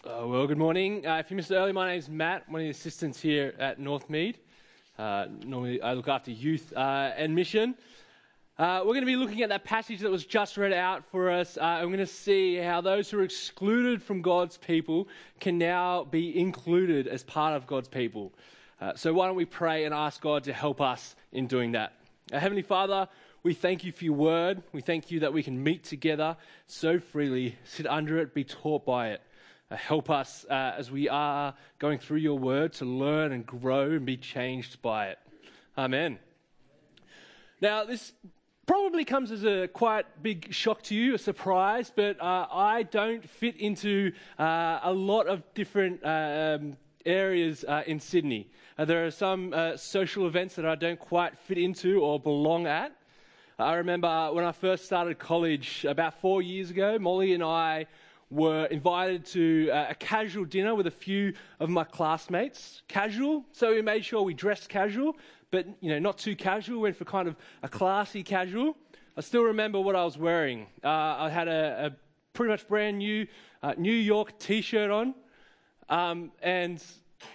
Well, good morning. If you missed it earlier, my name is Matt, one of the assistants here at Northmead. Normally, I look after youth and mission. We're going to be looking at that passage that was just read out for us. I'm going to see how those who are excluded from God's people can now be included as part of God's people. So why don't we pray and ask God to help us in doing that. Heavenly Father, we thank you for your word. We thank you that we can meet together so freely, sit under it, be taught by it. Help us as we are going through your word to learn and grow and be changed by it. Amen. Now, this probably comes as a quite big shock to you, a surprise, but I don't fit into a lot of different areas in Sydney. There are some social events that I don't quite fit into or belong at. I remember when I first started college about 4 years ago, Molly and I were invited to a casual dinner with a few of my classmates. Casual, so we made sure we dressed casual, but not too casual. Went for kind of a classy casual. I still remember what I was wearing. I had a pretty much brand new New York T-shirt on, and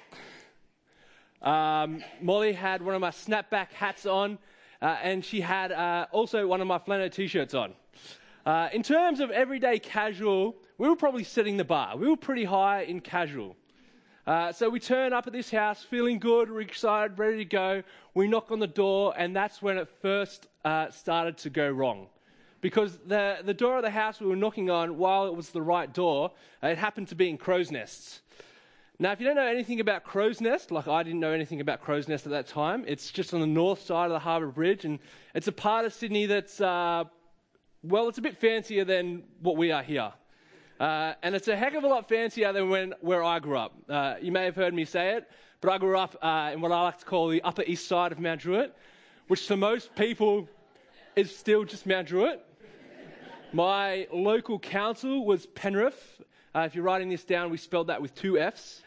Molly had one of my snapback hats on, and she had also one of my flannel T-shirts on. In terms of everyday casual, we were probably setting the bar. We were pretty high in casual. So we turn up at this house feeling good, we're excited, ready to go. We knock on the door, and that's when it first started to go wrong. Because the door of the house we were knocking on, while it was the right door, it happened to be in Crow's Nests. Now, if you don't know anything about Crow's Nest, like I didn't know anything about Crow's Nest at that time, it's just on the north side of the Harbour Bridge, and it's a part of Sydney that's, it's a bit fancier than what we are here. And it's a heck of a lot fancier than where I grew up. You may have heard me say it, but I grew up in what I like to call the Upper East Side of Mount Druitt, which to most people is still just Mount Druitt. My local council was Penrith. If you're writing this down, we spelled that with 2 Fs.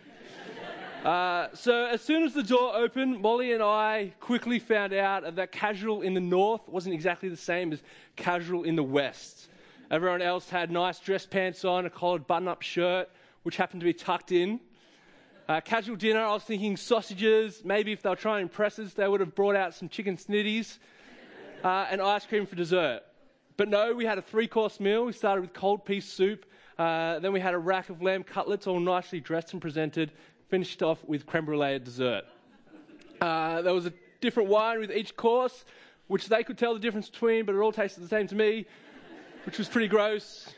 So as soon as the door opened, Molly and I quickly found out that casual in the north wasn't exactly the same as casual in the west. Everyone else had nice dress pants on, a collared button-up shirt, which happened to be tucked in. Casual dinner, I was thinking sausages. Maybe if they were trying to impress us, they would have brought out some chicken snitties and ice cream for dessert. But no, we had a 3-course meal. We started with cold pea soup. Then we had a rack of lamb cutlets, all nicely dressed and presented. Finished off with creme brulee at dessert. There was a different wine with each course, which they could tell the difference between, but it all tasted the same to me, which was pretty gross.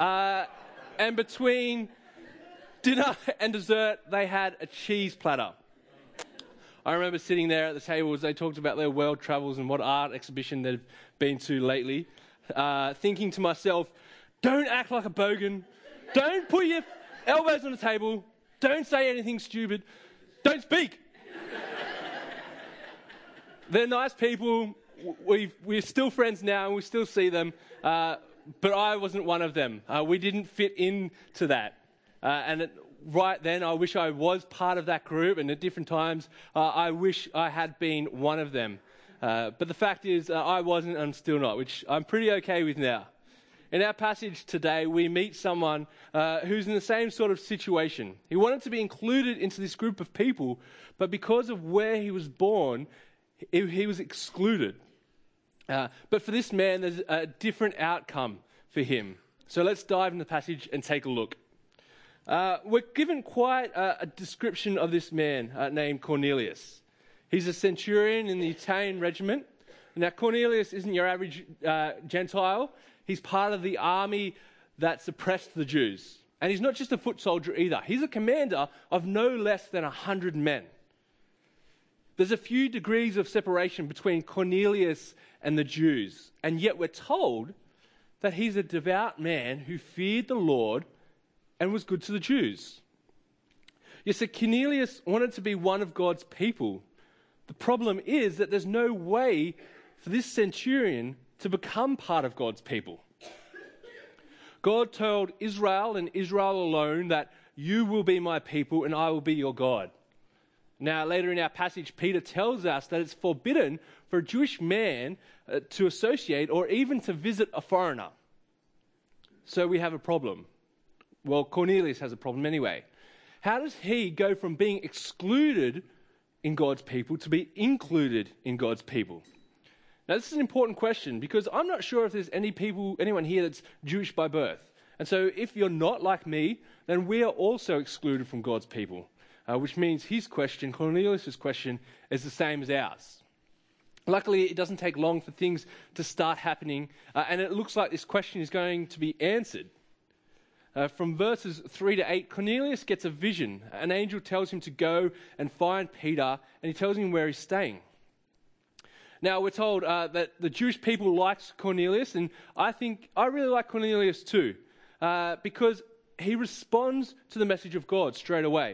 And between dinner and dessert, they had a cheese platter. I remember sitting there at the table as they talked about their world travels and what art exhibition they've been to lately, thinking to myself, don't act like a bogan, don't put your elbows on the table, don't say anything stupid, don't speak. They're nice people, we're still friends now and we still see them, but I wasn't one of them. We didn't fit into that. Right then, I wish I was part of that group, and at different times, I wish I had been one of them. But the fact is, I wasn't and I'm still not, which I'm pretty okay with now. In our passage today, we meet someone who's in the same sort of situation. He wanted to be included into this group of people, but because of where he was born, he was excluded. But for this man, there's a different outcome for him. So let's dive into the passage and take a look. We're given quite a description of this man named Cornelius. He's a centurion in the Italian regiment. Now, Cornelius isn't your average Gentile. He's part of the army that suppressed the Jews. And he's not just a foot soldier either. He's a commander of no less than 100 men. There's a few degrees of separation between Cornelius and the Jews. And yet we're told that he's a devout man who feared the Lord and was good to the Jews. You see, Cornelius wanted to be one of God's people. The problem is that there's no way for this centurion to become part of God's people. God told Israel and Israel alone that you will be my people and I will be your God. Now, later in our passage, Peter tells us that it's forbidden for a Jewish man to associate or even to visit a foreigner. So we have a problem. Well, Cornelius has a problem anyway. How does he go from being excluded in God's people to be included in God's people? Now, this is an important question because I'm not sure if there's anyone here that's Jewish by birth. And so if you're not like me, then we are also excluded from God's people, which means his question, Cornelius' question, is the same as ours. Luckily, it doesn't take long for things to start happening, and it looks like this question is going to be answered. From verses 3 to 8, Cornelius gets a vision. An angel tells him to go and find Peter, and he tells him where he's staying. Now, we're told that the Jewish people liked Cornelius, and I really like Cornelius too, because he responds to the message of God straight away.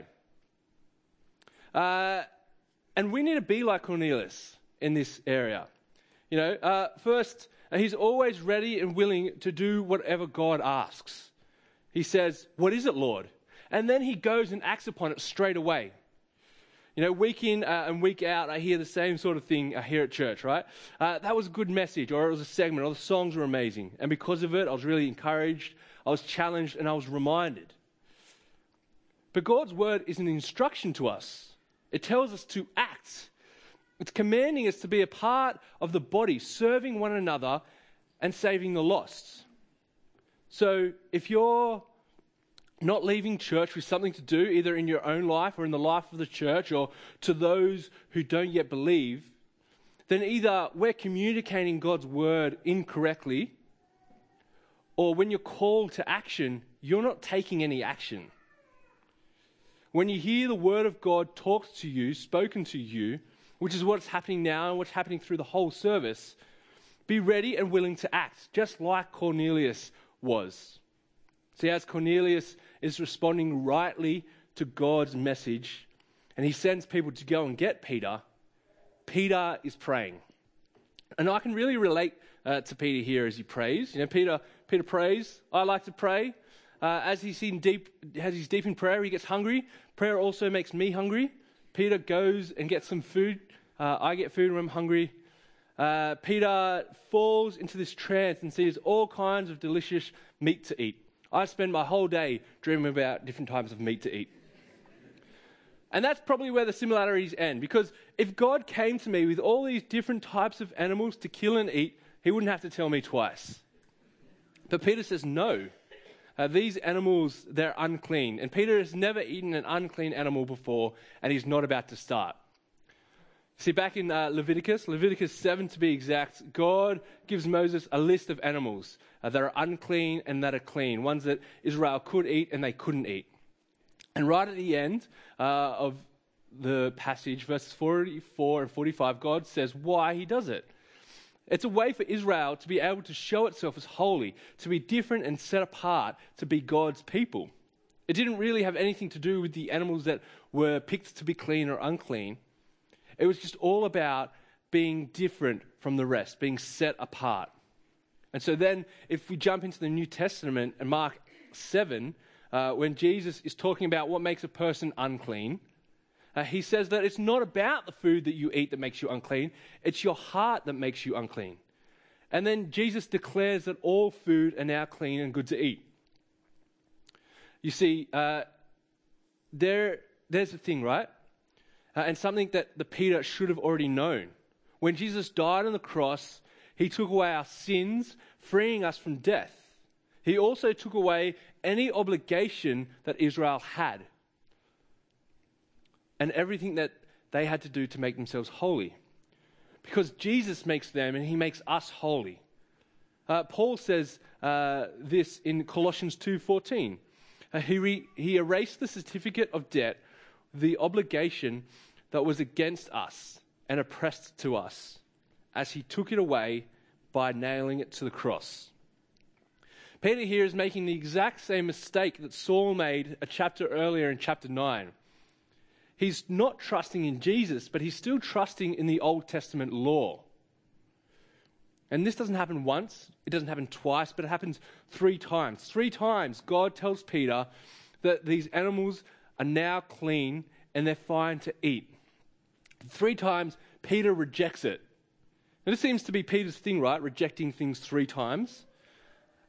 And we need to be like Cornelius in this area. First, he's always ready and willing to do whatever God asks. He says, "What is it, Lord?" And then he goes and acts upon it straight away. Week in and week out, I hear the same sort of thing here at church, right? That was a good message, or it was a segment, or the songs were amazing. And because of it, I was really encouraged, I was challenged, and I was reminded. But God's word is an instruction to us. It tells us to act. It's commanding us to be a part of the body, serving one another and saving the lost. So if you're not leaving church with something to do, either in your own life or in the life of the church or to those who don't yet believe, then either we're communicating God's word incorrectly, or when you're called to action, you're not taking any action. When you hear the word of God talked to you, spoken to you, which is what's happening now and what's happening through the whole service, be ready and willing to act, just like Cornelius was. See, as Cornelius is responding rightly to God's message, and he sends people to go and get Peter, Peter is praying. And I can really relate to Peter here as he prays. Peter prays. I like to pray. As he's deep in prayer, he gets hungry. Prayer also makes me hungry. Peter goes and gets some food. I get food when I'm hungry. Peter falls into this trance and sees all kinds of delicious meat to eat. I spend my whole day dreaming about different types of meat to eat. And that's probably where the similarities end, because if God came to me with all these different types of animals to kill and eat, he wouldn't have to tell me twice. But Peter says no. These animals, they're unclean. And Peter has never eaten an unclean animal before, and he's not about to start. See, back in Leviticus 7 to be exact, God gives Moses a list of animals that are unclean and that are clean, ones that Israel could eat and they couldn't eat. And right at the end of the passage, verses 44 and 45, God says why he does it. It's a way for Israel to be able to show itself as holy, to be different and set apart, to be God's people. It didn't really have anything to do with the animals that were picked to be clean or unclean. It was just all about being different from the rest, being set apart. And so then, if we jump into the New Testament and Mark 7, when Jesus is talking about what makes a person unclean, he says that it's not about the food that you eat that makes you unclean, it's your heart that makes you unclean. And then Jesus declares that all food are now clean and good to eat. You see, there's the thing, right? And something that the Peter should have already known. When Jesus died on the cross, he took away our sins, freeing us from death. He also took away any obligation that Israel had, and everything that they had to do to make themselves holy. Because Jesus makes them and he makes us holy. Paul says this in Colossians 2:14. He erased the certificate of debt, the obligation that was against us and oppressed to us, as he took it away by nailing it to the cross. Peter here is making the exact same mistake that Saul made a chapter earlier in chapter 9. He's not trusting in Jesus, but he's still trusting in the Old Testament law. And this doesn't happen once, it doesn't happen twice, but it happens 3 times. 3 times God tells Peter that these animals are now clean and they're fine to eat. 3 times Peter rejects it. And this seems to be Peter's thing, right? Rejecting things 3 times.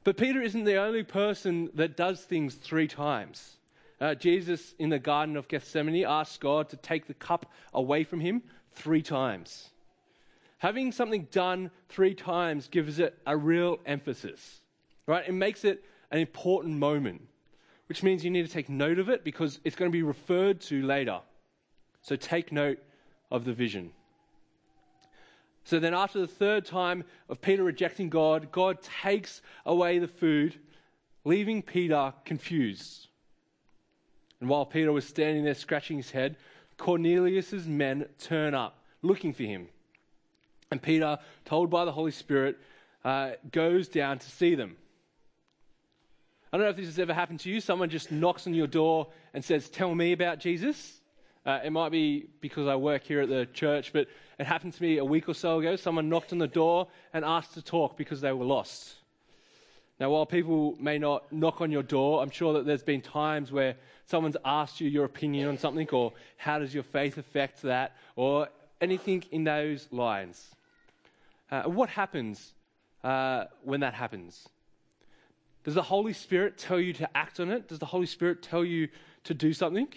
But Peter isn't the only person that does things 3 times. Jesus in the Garden of Gethsemane asked God to take the cup away from him 3 times. Having something done 3 times gives it a real emphasis, right? It makes it an important moment, which means you need to take note of it because it's going to be referred to later. So take note of the vision. So then after the 3rd time of Peter rejecting God, God takes away the food, leaving Peter confused. And while Peter was standing there scratching his head, Cornelius' men turn up looking for him. And Peter, told by the Holy Spirit, goes down to see them. I don't know if this has ever happened to you. Someone just knocks on your door and says, "Tell me about Jesus." It might be because I work here at the church, but it happened to me a week or so ago. Someone knocked on the door and asked to talk because they were lost. Now, while people may not knock on your door, I'm sure that there's been times where someone's asked you your opinion on something, or how does your faith affect that, or anything in those lines. What happens when that happens? Does the Holy Spirit tell you to act on it? Does the Holy Spirit tell you to do something?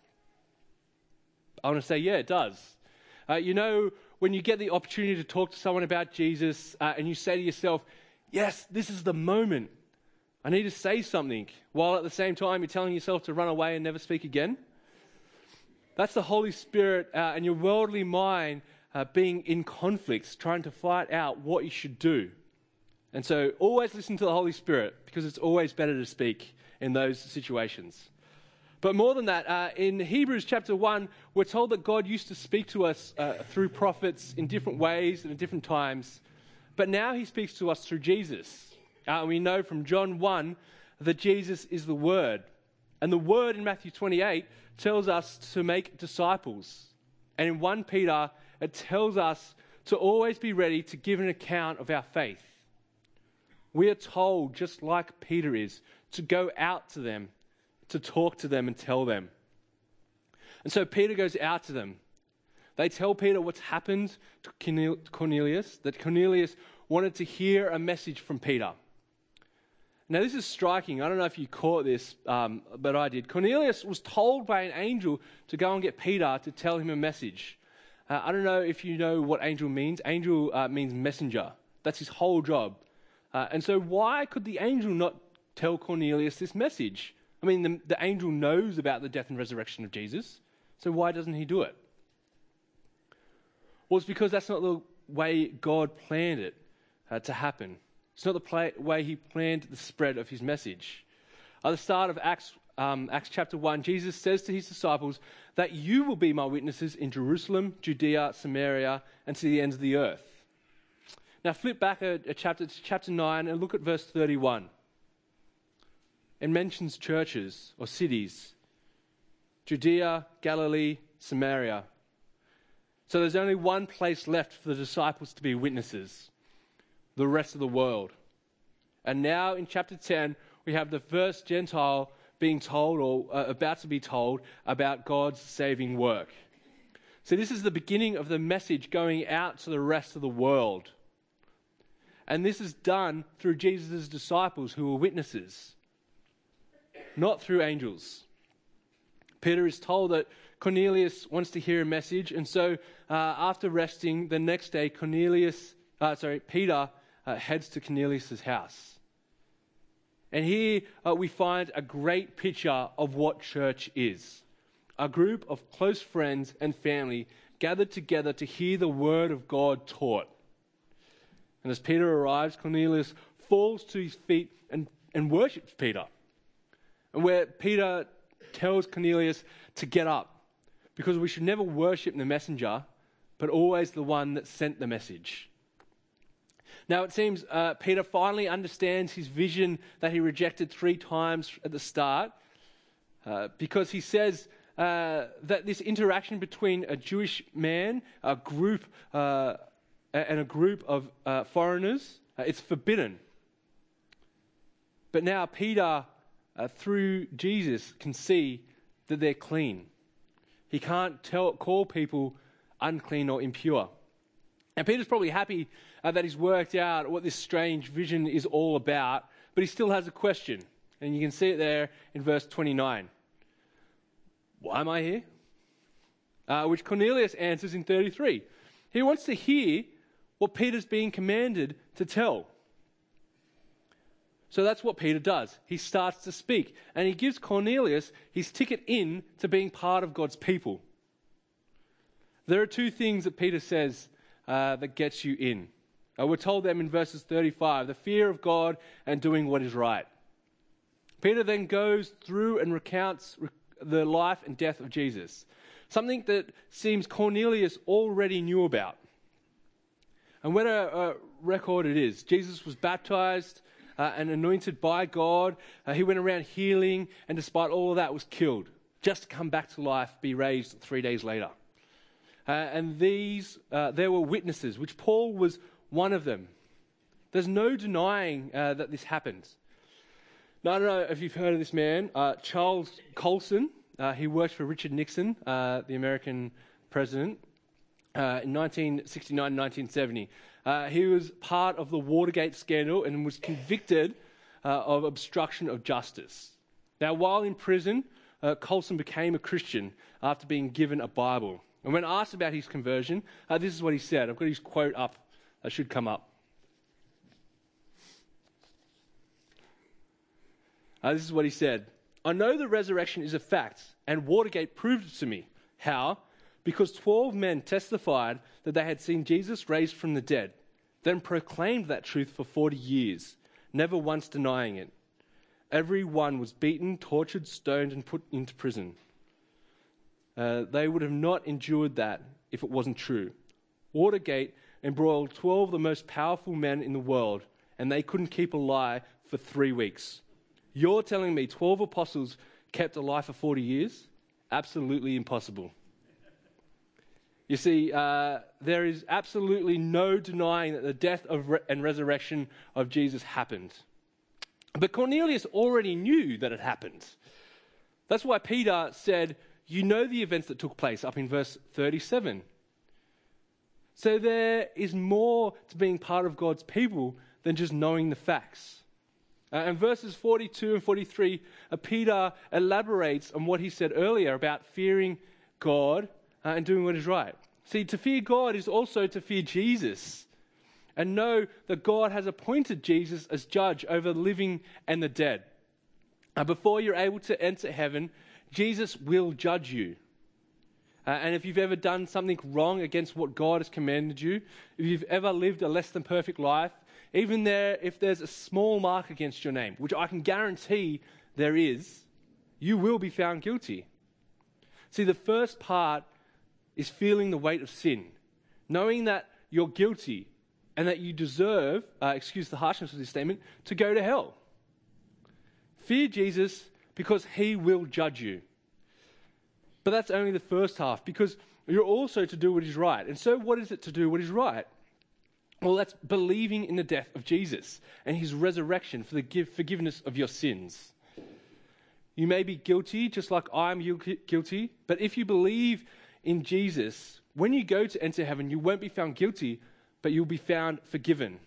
I want to say, yeah, it does. When you get the opportunity to talk to someone about Jesus and you say to yourself, yes, this is the moment. I need to say something, while at the same time you're telling yourself to run away and never speak again. That's the Holy Spirit and your worldly mind being in conflicts, trying to fight out what you should do. And so always listen to the Holy Spirit, because it's always better to speak in those situations. But more than that, in Hebrews chapter 1, we're told that God used to speak to us through prophets in different ways and at different times. But now he speaks to us through Jesus. We know from John 1 that Jesus is the Word. And the Word in Matthew 28 tells us to make disciples. And in 1 Peter, it tells us to always be ready to give an account of our faith. We are told, just like Peter is, to go out to them, to talk to them and tell them. And so Peter goes out to them. They tell Peter what's happened to Cornelius, that Cornelius wanted to hear a message from Peter. Now this is striking. I don't know if you caught this, but I did. Cornelius was told by an angel to go and get Peter to tell him a message. I don't know if you know what angel means. Angel means messenger. That's his whole job. And so why could the angel not tell Cornelius this message? I mean, the angel knows about the death and resurrection of Jesus, so why doesn't he do it? Well, it's because that's not the way God planned it to happen. It's not the way he planned the spread of his message. At the start of Acts chapter 1, Jesus says to his disciples that you will be my witnesses in Jerusalem, Judea, Samaria, and to the ends of the earth. Now flip back a chapter to chapter 9 and look at verse 31. It mentions churches or cities. Judea, Galilee, Samaria. So there's only one place left for the disciples to be witnesses. The rest of the world. And now in chapter 10, we have the first Gentile being told, or about to be told, about God's saving work. So this is the beginning of the message going out to the rest of the world. And this is done through Jesus' disciples who were witnesses, not through angels. Peter is told that Cornelius wants to hear a message, and so after resting, the next day, Peter heads to Cornelius' house. And here we find a great picture of what church is. A group of close friends and family gathered together to hear the word of God taught. And as Peter arrives, Cornelius falls to his feet and worships Peter. And where Peter tells Cornelius to get up, because we should never worship the messenger, but always the one that sent the message. Now it seems Peter finally understands his vision that he rejected 3 times at the start, because he says that this interaction between a Jewish man, a group, and a group of foreigners, it's forbidden. But now Peter, through Jesus, can see that they're clean. He can't call people unclean or impure. And Peter's probably happy that he's worked out what this strange vision is all about, but he still has a question. And you can see it there in verse 29. Why am I here? Which Cornelius answers in 33. He wants to hear what Peter's being commanded to tell. So that's what Peter does. He starts to speak, and he gives Cornelius his ticket in to being part of God's people. There are two things that Peter says that gets you in. We're told them in verses 35, the fear of God and doing what is right. Peter then goes through and recounts the life and death of Jesus, something that seems Cornelius already knew about. And what a record it is. Jesus was baptized and anointed by God. He went around healing, and despite all of that, was killed, just to come back to life, be raised 3 days later. And there were witnesses, which Paul was one of them. There's no denying that this happened. Now, I don't know if you've heard of this man, Charles Colson. He worked for Richard Nixon, the American president, in 1969 and 1970. He was part of the Watergate scandal and was convicted of obstruction of justice. Now, while in prison, Colson became a Christian after being given a Bible. And when asked about his conversion, this is what he said. I've got his quote up. That should come up. This is what he said. I know the resurrection is a fact, and Watergate proved it to me. How? Because 12 men testified that they had seen Jesus raised from the dead, then proclaimed that truth for 40 years, never once denying it. Every one was beaten, tortured, stoned, and put into prison. They would have not endured that if it wasn't true. Watergate embroiled 12 of the most powerful men in the world, and they couldn't keep a lie for 3 weeks. You're telling me 12 apostles kept alive for 40 years? Absolutely impossible. You see, there is absolutely no denying that the death and resurrection of Jesus happened. But Cornelius already knew that it happened. That's why Peter said, you know the events that took place, up in verse 37. So there is more to being part of God's people than just knowing the facts. In verses 42 and 43, Peter elaborates on what he said earlier about fearing God and doing what is right. See, to fear God is also to fear Jesus and know that God has appointed Jesus as judge over the living and the dead. Before you're able to enter heaven, Jesus will judge you. And if you've ever done something wrong against what God has commanded you, if you've ever lived a less than perfect life, even if there's a small mark against your name, which I can guarantee there is, you will be found guilty. See, the first part is feeling the weight of sin, knowing that you're guilty and that you deserve, excuse the harshness of this statement, to go to hell. Fear Jesus because he will judge you. But that's only the first half, because you're also to do what is right. And so what is it to do what is right? Well, that's believing in the death of Jesus and his resurrection for the forgiveness of your sins. You may be guilty, just like I'm guilty, but if you believe in Jesus, when you go to enter heaven, you won't be found guilty, but you'll be found forgiven.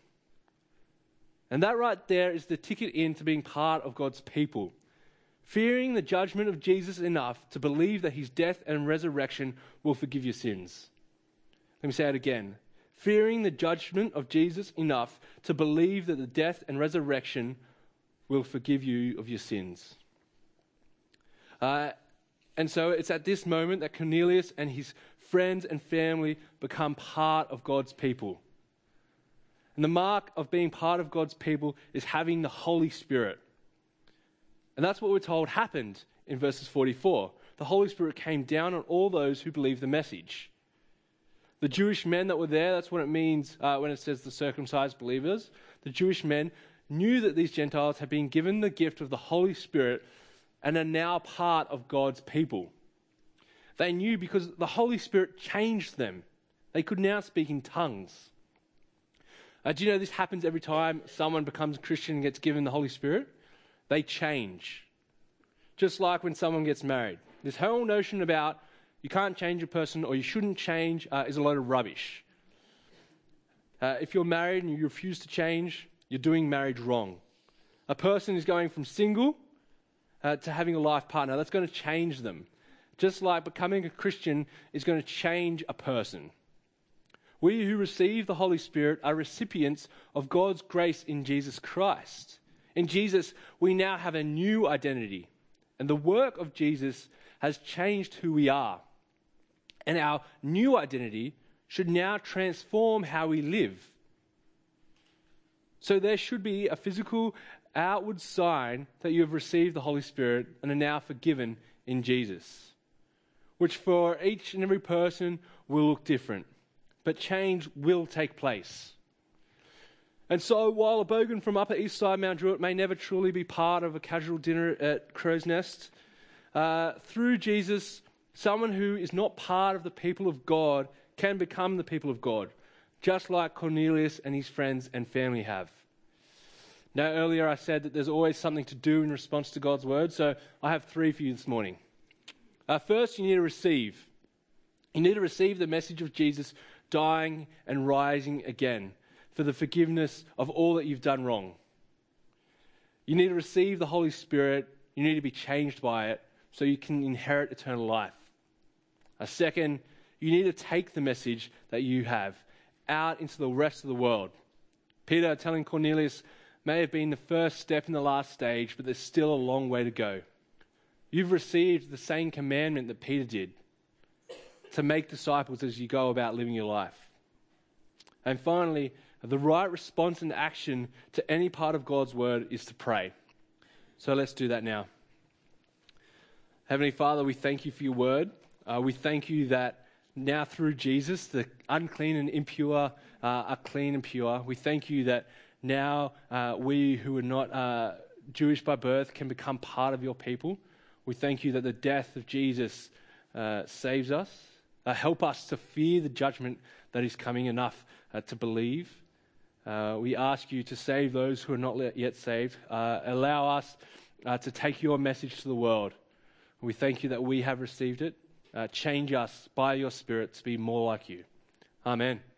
And that right there is the ticket into being part of God's people. Fearing the judgment of Jesus enough to believe that his death and resurrection will forgive your sins. Let me say it again. Fearing the judgment of Jesus enough to believe that the death and resurrection will forgive you of your sins. And so it's at this moment that Cornelius and his friends and family become part of God's people. And the mark of being part of God's people is having the Holy Spirit. And that's what we're told happened in verses 44. The Holy Spirit came down on all those who believed the message. The Jewish men that were there, that's what it means when it says the circumcised believers. The Jewish men knew that these Gentiles had been given the gift of the Holy Spirit and are now part of God's people. They knew because the Holy Spirit changed them. They could now speak in tongues. Do you know this happens every time someone becomes a Christian and gets given the Holy Spirit? They change. Just like when someone gets married. This whole notion about you can't change a person or you shouldn't change is a load of rubbish. If you're married and you refuse to change, you're doing marriage wrong. A person is going from single to having a life partner. That's going to change them. Just like becoming a Christian is going to change a person. We who receive the Holy Spirit are recipients of God's grace in Jesus Christ. In Jesus, we now have a new identity. And the work of Jesus has changed who we are. And our new identity should now transform how we live. So there should be a physical outward sign that you have received the Holy Spirit and are now forgiven in Jesus, which for each and every person will look different, but change will take place. And so while a bogan from Upper East Side Mount Druitt may never truly be part of a casual dinner at Crow's Nest, through Jesus, someone who is not part of the people of God can become the people of God, just like Cornelius and his friends and family have. Now, earlier I said that there's always something to do in response to God's word, so I have 3 for you this morning. First, you need to receive. You need to receive the message of Jesus dying and rising again for the forgiveness of all that you've done wrong. You need to receive the Holy Spirit. You need to be changed by it so you can inherit eternal life. Second, you need to take the message that you have out into the rest of the world. Peter telling Cornelius may have been the first step in the last stage, but there's still a long way to go. You've received the same commandment that Peter did, to make disciples as you go about living your life. And finally, the right response and action to any part of God's word is to pray. So let's do that now. Heavenly Father, we thank you for your word. We thank you that now through Jesus, the unclean and impure are clean and pure. We thank you that now we who are not Jewish by birth can become part of your people. We thank you that the death of Jesus saves us. Help us to fear the judgment that is coming enough to believe. We ask you to save those who are not yet saved. Allow us to take your message to the world. We thank you that we have received it. Change us by your Spirit to be more like you. Amen.